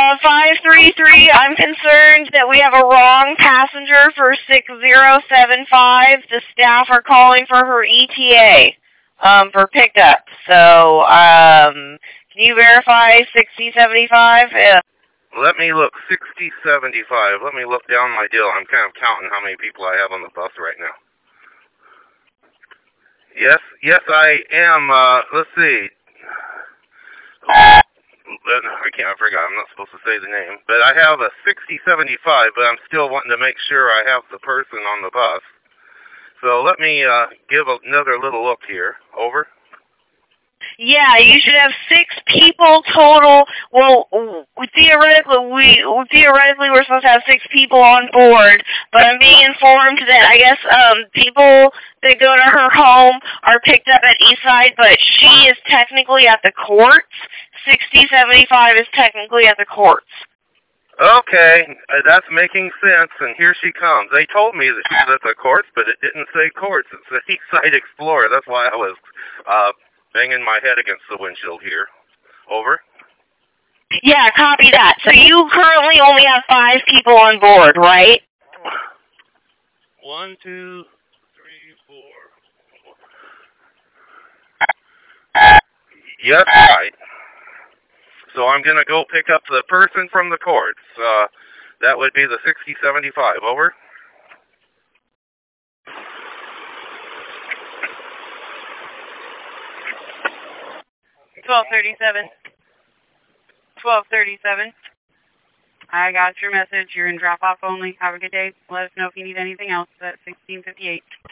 533, I'm concerned that we have a wrong passenger for 6075. The staff are calling for her ETA, for pickup. So, can you verify 6075? Let me look, 6075. Let me look down my deal. I'm kind of counting how many people I have on the bus right now. Yes, I am. Let's see. I forgot. I'm not supposed to say the name. But I have a 6075, but I'm still wanting to make sure I have the person on the bus. So let me give another little look here. Over. Yeah, you should have 6 people total. Well, theoretically, we're supposed to have 6 people on board, but I'm being informed that I guess people that go to her home are picked up at Eastside, but she is technically at the courts. 6075 is technically at the courts. Okay, that's making sense, and here she comes. They told me that she was at the courts, but it didn't say courts. It said Eastside Explorer. That's why I was banging my head against the windshield here. Over. Yeah, copy that. So you currently only have 5 people on board, right? 1, 2, 3, 4. Yes, right. So I'm going to go pick up the person from the courts. That would be the 6075. Over. $1237. I got your message. You're in drop-off only. Have a good day. Let us know if you need anything else at 1658.